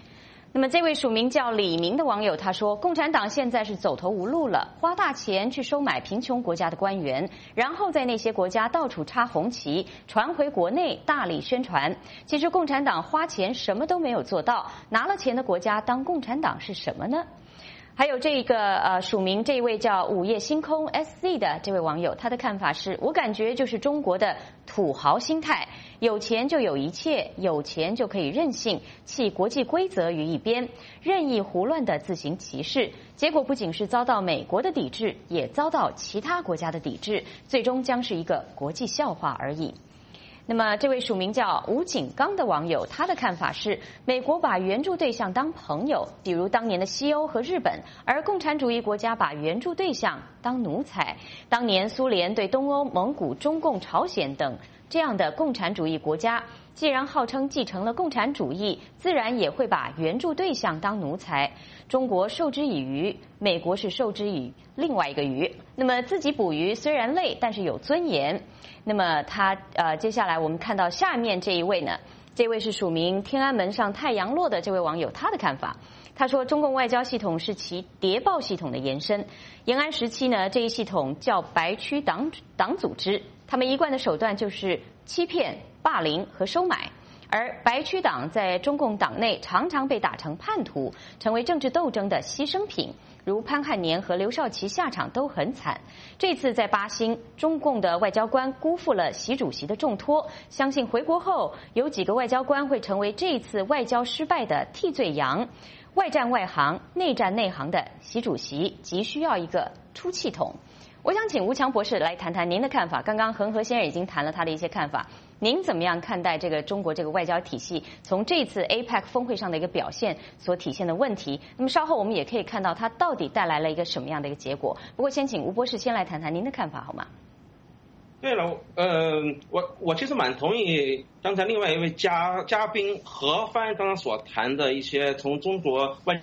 那么这位署名叫李明的网友他说，共产党现在是走投无路了，花大钱去收买贫穷国家的官员，然后在那些国家到处插红旗，传回国内大力宣传。其实共产党花钱什么都没有做到，拿了钱的国家当共产党是什么呢？还有这个署名这一位叫午夜星空 SZ 的这位网友，他的看法是，我感觉就是中国的土豪心态，有钱就有一切，有钱就可以任性，弃国际规则于一边，任意胡乱的自行其事，结果不仅是遭到美国的抵制，也遭到其他国家的抵制，最终将是一个国际笑话而已。那么这位署名叫吴景刚的网友，他的看法是，美国把援助对象当朋友，比如当年的西欧和日本，而共产主义国家把援助对象当奴才。当年苏联对东欧、蒙古、中共、朝鲜等这样的共产主义国家，既然号称继承了共产主义，自然也会把援助对象当奴才。中国授之以渔，美国是授之以另外一个鱼。那么自己捕鱼虽然累，但是有尊严。那么他接下来我们看到下面这一位呢，这位是署名天安门上太阳落的这位网友，他的看法。他说，中共外交系统是其谍报系统的延伸。延安时期呢，这一系统叫白区党组织，他们一贯的手段就是欺骗、霸凌和收买。而白区党在中共党内常常被打成叛徒，成为政治斗争的牺牲品，如潘汉年和刘少奇下场都很惨。这次在巴新，中共的外交官辜负了习主席的重托，相信回国后有几个外交官会成为这次外交失败的替罪羊。外战外行，内战内行的习主席急需要一个出气筒。我想请吴强博士来谈谈您的看法。刚刚恒河先生已经谈了他的一些看法，您怎么样看待这个中国这个外交体系从这次 APEC 峰会上的一个表现所体现的问题？那么稍后我们也可以看到它到底带来了一个什么样的一个结果。不过先请吴博士先来谈谈您的看法好吗？ 对了，我其实蛮同意刚才另外一位嘉宾何帆刚刚所谈的一些从中国外。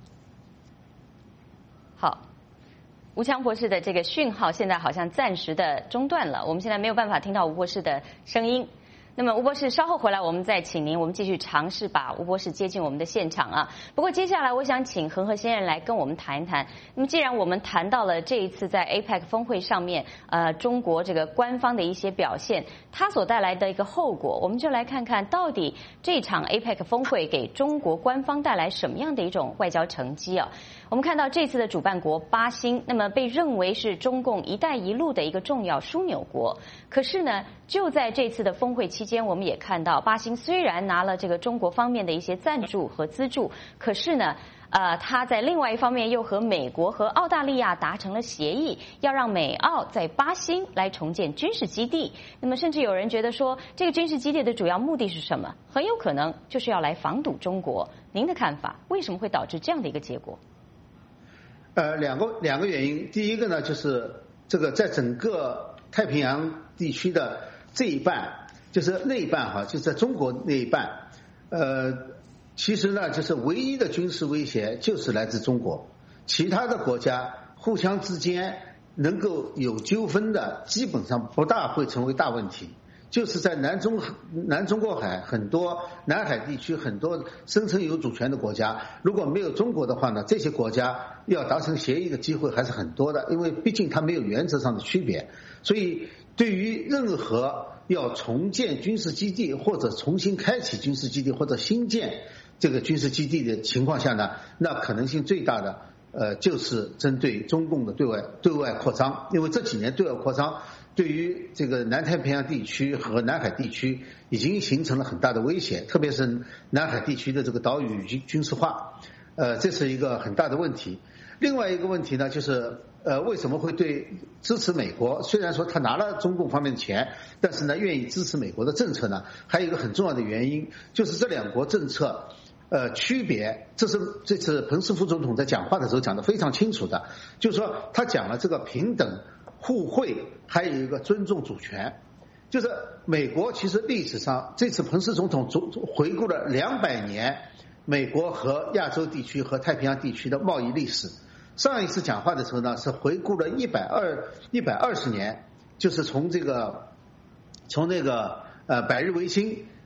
好。吴强博士的这个讯号现在好像暂时的中断了，我们现在没有办法听到吴博士的声音。那么吴博士稍后回来我们再请您，我们继续尝试把吴博士接进我们的现场啊。不过接下来我想请恒河先生来跟我们谈一谈。那么既然我们谈到了这一次在 APEC 峰会上面中国这个官方的一些表现，它所带来的一个后果，我们就来看看到底这场 APEC 峰会给中国官方带来什么样的一种外交成绩啊。我们看到这次的主办国巴新，那么被认为是中共一带一路的一个重要枢纽国。可是呢，就在这次的峰会期间，我们也看到巴新虽然拿了这个中国方面的一些赞助和资助，可是呢他在另外一方面又和美国和澳大利亚达成了协议，要让美澳在巴新来重建军事基地。那么甚至有人觉得说，这个军事基地的主要目的是什么？很有可能就是要来防堵中国。您的看法，为什么会导致这样的一个结果？ 两个原因。第一个呢，就是这个在整个太平洋地区的这一半，就是那一半哈，就是在中国那一半，其实呢，就是唯一的军事威胁就是来自中国，其他的国家互相之间能够有纠纷的，基本上不大会成为大问题。就是在南中国海很多南海地区很多声称有主权的国家，如果没有中国的话呢，这些国家要达成协议的机会还是很多的，因为毕竟它没有原则上的区别。所以对于任何要重建军事基地或者重新开启军事基地或者新建这个军事基地的情况下呢，那可能性最大的就是针对中共的对外扩张。因为这几年对外扩张对于这个南太平洋地区和南海地区已经形成了很大的威胁，特别是南海地区的这个岛屿军事化，这是一个很大的问题。另外一个问题呢，就是为什么会支持美国？虽然说他拿了中共方面的钱，但是呢，愿意支持美国的政策呢？还有一个很重要的原因，就是这两国政策区别，这是这次彭斯副总统在讲话的时候讲得非常清楚的，就是说他讲了这个平等互惠，还有一个尊重主权。就是美国其实历史上这次彭斯总统回顾了200年美国和亚洲地区和太平洋地区的贸易历史。上一次讲话的时候呢，是回顾了120年，就是从那个百日维新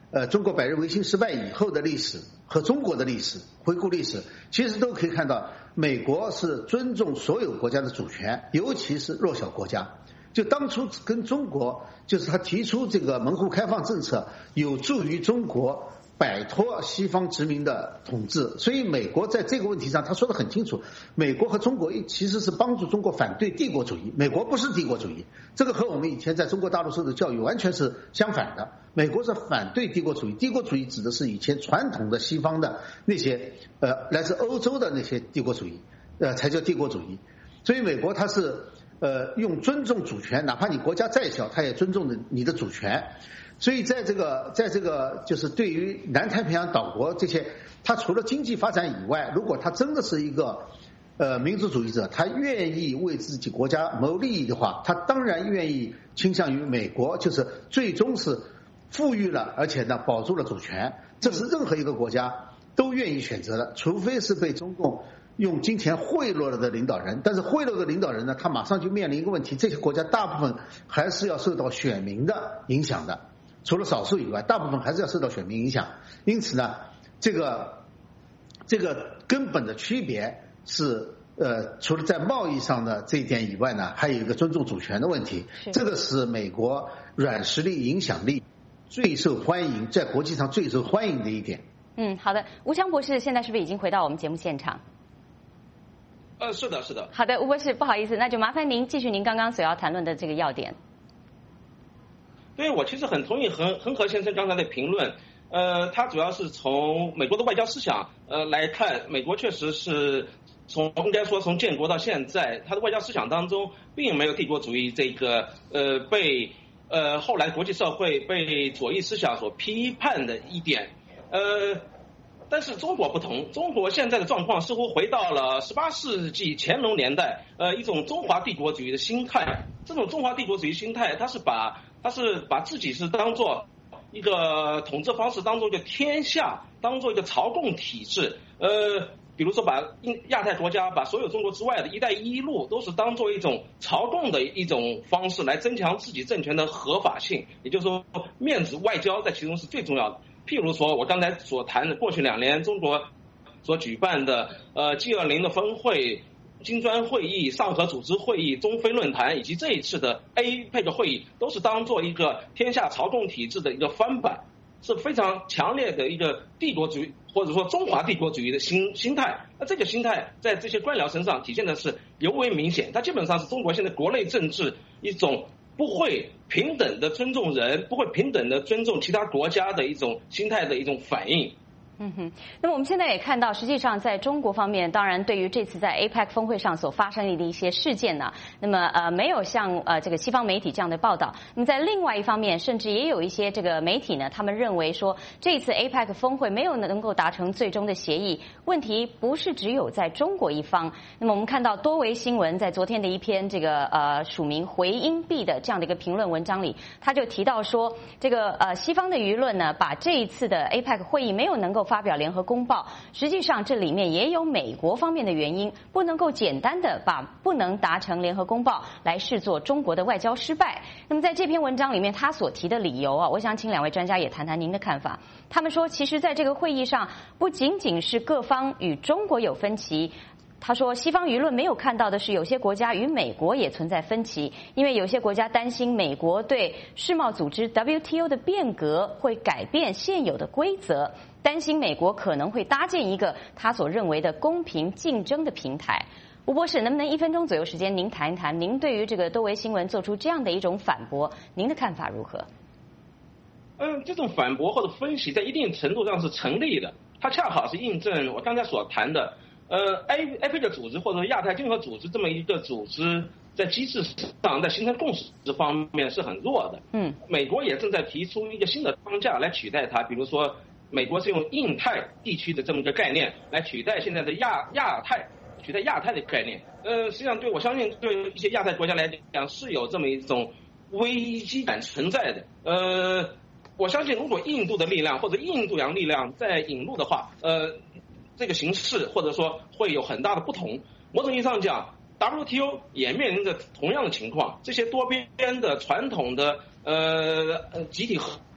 中国百日维新失败以后的历史和中国的历史，回顾历史，其实都可以看到，美国是尊重所有国家的主权，尤其是弱小国家。就当初跟中国，就是他提出这个门户开放政策，有助于中国摆脱西方殖民的统治，所以美国在这个问题上他说得很清楚，美国和中国其实是帮助中国反对帝国主义，美国不是帝国主义，这个和我们以前在中国大陆受的教育完全是相反的。美国是反对帝国主义，帝国主义指的是以前传统的西方的那些来自欧洲的那些帝国主义，才叫帝国主义。所以美国它是用尊重主权，哪怕你国家再小，它也尊重你的主权。所以在这个就是对于南太平洋岛国这些，它除了经济发展以外，如果它真的是一个民族主义者，他愿意为自己国家谋利益的话，他当然愿意倾向于美国，就是最终是富裕了，而且呢保住了主权，这是任何一个国家都愿意选择的，除非是被中共用金钱贿赂了的领导人。但是贿赂的领导人呢，他马上就面临一个问题，这些国家大部分还是要受到选民的影响的，除了少数以外，大部分还是要受到选民影响。因此呢，这个根本的区别是除了在贸易上的这一点以外呢，还有一个尊重主权的问题。这个是美国软实力影响力最受欢迎，在国际上最受欢迎的一点。 好的，吴强博士现在是不是已经回到我们节目现场？ 是的。 好的，吴博士，不好意思，那就麻烦您继续您刚刚所要谈论的这个要点。 对，我其实很同意恒河先生刚才的评论。他主要是从美国的外交思想来看，美国确实是应该说从建国到现在，他的外交思想当中并没有帝国主义这个被后来国际社会被左翼思想所批判的一点。但是中国不同，中国现在的状况似乎回到了18世纪乾隆年代，一种中华帝国主义的心态。这种中华帝国主义心态，它是把自己是当做一个统治方式，当做一个天下，当做一个朝贡体制。比如说把亚太国家，把所有中国之外的一带一路都是当做一种朝贡的一种方式来增强自己政权的合法性，也就是说面子外交在其中是最重要的。譬如说我刚才所谈的过去2年中国所举办的G20的峰会、金砖会议、上合组织会议、中非论坛以及这一次的 APEC 会议，都是当做一个天下朝贡体制的一个翻版，是非常强烈的一个帝国主义或者说中华帝国主义的心态。那这个心态在这些官僚身上体现的是尤为明显，它基本上是中国现在国内政治一种不会平等的尊重人，不会平等的尊重其他国家的一种心态的一种反应。 那么我们现在也看到，实际上在中国方面，当然对于这次在 APEC 峰会上所发生的一些事件呢，那么没有像这个西方媒体这样的报道。那么在另外一方面，甚至也有一些这个媒体呢，他们认为说这次 APEC 峰会没有能够达成最终的协议，问题不是只有在中国一方。那么我们看到多维新闻在昨天的一篇这个署名回音壁的这样的一个评论文章里，他就提到说，这个西方的舆论呢，把这一次的 APEC 会议没有能够发表联合公报，实际上这里面也有美国方面的原因，不能够简单的把不能达成联合公报来视作中国的外交失败。那么在这篇文章里面他所提的理由啊，我想请2位专家也谈谈您的看法。他们说，其实在这个会议上不仅仅是各方与中国有分歧，他说西方舆论没有看到的是，有些国家与美国也存在分歧，因为有些国家担心美国对世贸组织 WTO 的变革会改变现有的规则，担心美国可能会搭建一个他所认为的公平竞争的平台。吴博士，能不能1分钟左右时间您谈一谈，您对于这个多维新闻做出这样的一种反驳，您的看法如何？ 这种反驳或者分析在一定程度上是成立的，它恰好是印证我刚才所谈的APEC 组织或者亚太经合组织这么一个组织在机制上在形成共识方面是很弱的。美国也正在提出一个新的框架来取代它，比如说美国是用印太地区的这么一个概念来取代现在的亚太的概念。实际上我相信对一些亚太国家来讲是有这么一种危机感存在的。我相信如果印度的力量或者印度洋力量在引入的话，这个形势或者说会有很大的不同。某种意义上讲 WTO 也面临着同样的情况，这些多边的传统的集体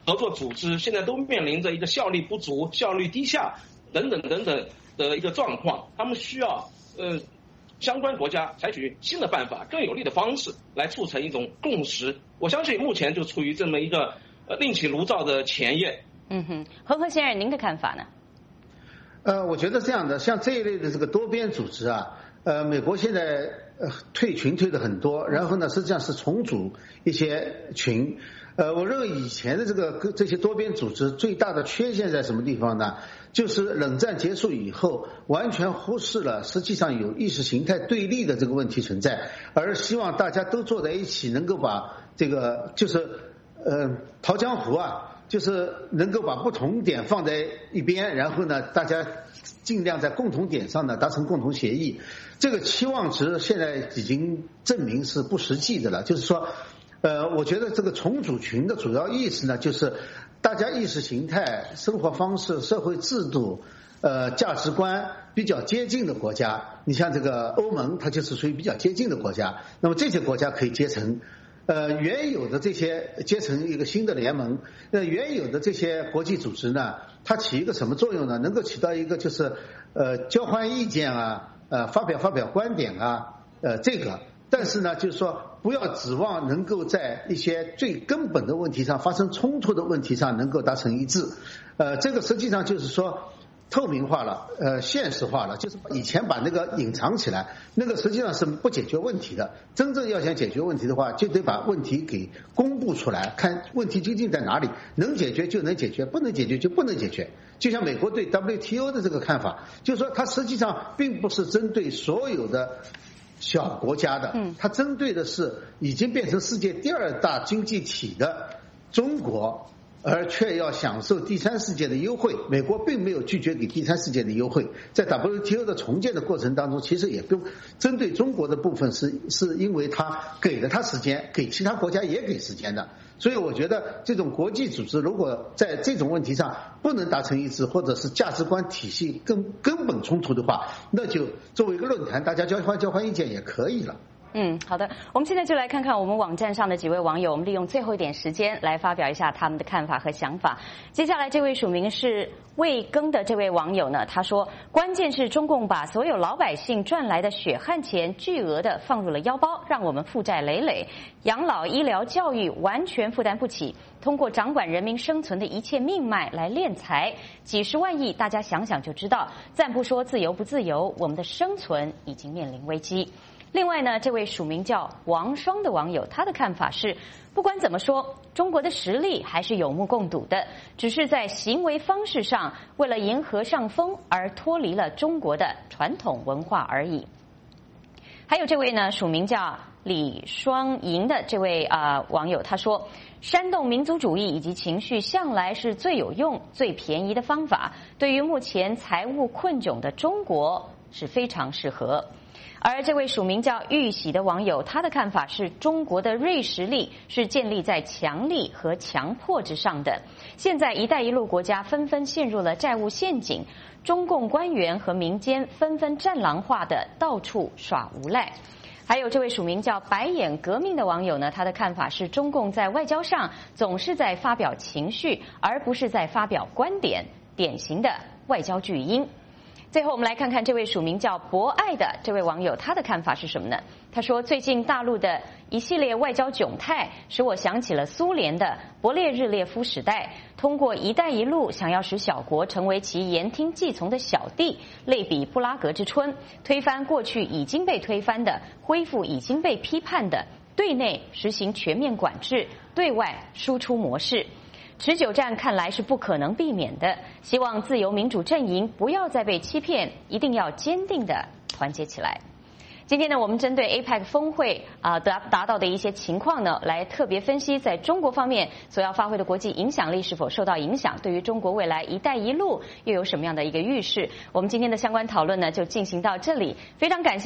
合作组织现在都面临着一个效率不足、效率低下等等的一个状况，他们需要相关国家采取新的办法、更有力的方式来促成一种共识。我相信目前就处于这么一个另起炉灶的前夜。 恒河先生，您的看法呢？ 我觉得这样的，像这一类的这个多边组织啊，美国现在退群退的很多，然后呢，实际上是重组一些群。我认为以前的这些多边组织最大的缺陷在什么地方呢？就是冷战结束以后，完全忽视了实际上有意识形态对立的这个问题存在，而希望大家都坐在一起，能够把这个就是桃江湖啊，就是能够把不同点放在一边，然后呢，大家尽量在共同点上呢达成共同协议。这个期望值现在已经证明是不实际的了。就是说，我觉得这个重组群的主要意思呢，就是大家意识形态、生活方式、社会制度、价值观比较接近的国家。你像这个欧盟，它就是属于比较接近的国家。那么这些国家可以结成原有的这些结成一个新的联盟。那原有的这些国际组织呢，它起一个什么作用呢？能够起到一个就是交换意见啊，发表观点啊，这个。但是呢，就是说不要指望能够在一些最根本的问题上发生冲突的问题上能够达成一致。这个实际上就是说透明化了，现实化了，就是以前把那个隐藏起来，那个实际上是不解决问题的。真正要想解决问题的话，就得把问题给公布出来，看问题究竟在哪里，能解决就能解决，不能解决就不能解决。就像美国对 WTO 的这个看法，就是说它实际上并不是针对所有的小国家的，它针对的是已经变成世界第2大经济体的中国，而却要享受第三世界的优惠。美国并没有拒绝给第三世界的优惠，在 WTO 的重建的过程当中，其实也不针对中国的部分是因为它给了它时间，给其他国家也给时间的。所以我觉得这种国际组织如果在这种问题上不能达成一致，或者是价值观体系根本冲突的话，那就作为一个论坛，大家交换意见也可以了。 好的，我们现在就来看看我们网站上的几位网友，我们利用最后一点时间来发表一下他们的看法和想法。接下来这位署名是未更的这位网友呢，他说关键是中共把所有老百姓赚来的血汗钱巨额的放入了腰包，让我们负债累累，养老、医疗、教育完全负担不起，通过掌管人民生存的一切命脉来敛财，几十万亿，大家想想就知道，暂不说自由不自由，我们的生存已经面临危机。另外呢，这位署名叫王双的网友，他的看法是，不管怎么说，中国的实力还是有目共睹的，只是在行为方式上为了迎合上风而脱离了中国的传统文化而已。还有这位呢，署名叫李双莹的这位网友，他说，煽动民族主义以及情绪向来是最有用、最便宜的方法，对于目前财务困窘的中国是非常适合。而这位署名叫玉喜的网友，他的看法是，中国的锐实力是建立在强力和强迫之上的。现在一带一路国家纷纷陷入了债务陷阱，中共官员和民间纷纷战狼化的到处耍无赖。还有这位署名叫白眼革命的网友呢，他的看法是，中共在外交上总是在发表情绪，而不是在发表观点，典型的外交巨婴。最后我们来看看这位署名叫博爱的这位网友，他的看法是什么呢？他说，最近大陆的一系列外交窘态使我想起了苏联的勃列日涅夫时代，通过一带一路想要使小国成为其言听计从的小弟，类比布拉格之春，推翻过去已经被推翻的，恢复已经被批判的，对内实行全面管制，对外输出模式。持久战看来是不可能避免的，希望自由民主阵营不要再被欺骗，一定要坚定地团结起来。今天呢，我们针对 APEC 峰会达到的一些情况呢，来特别分析在中国方面所要发挥的国际影响力是否受到影响，对于中国未来一带一路又有什么样的一个预示。我们今天的相关讨论呢，就进行到这里，非常感谢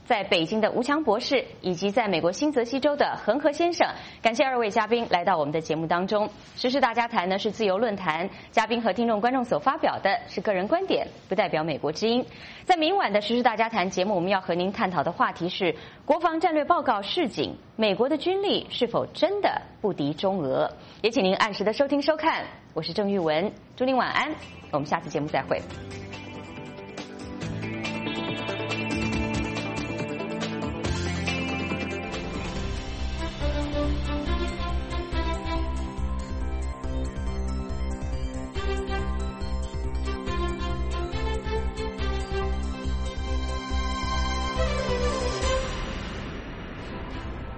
在北京的吴强博士，以及在美国新泽西州的恒河先生。感谢2位嘉宾来到我们的节目当中。时事大家谈呢是自由论坛，嘉宾和听众观众所发表的是个人观点，不代表美国之音。在明晚的时事大家谈节目，我们要和您探讨的话题是国防战略报告示警，美国的军力是否真的不敌中俄？也请您按时的收听收看。我是郑玉文，祝您晚安，我们下次节目再会。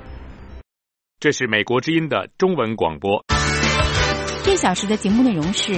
这是美国之音的中文广播。 1小时的节目内容是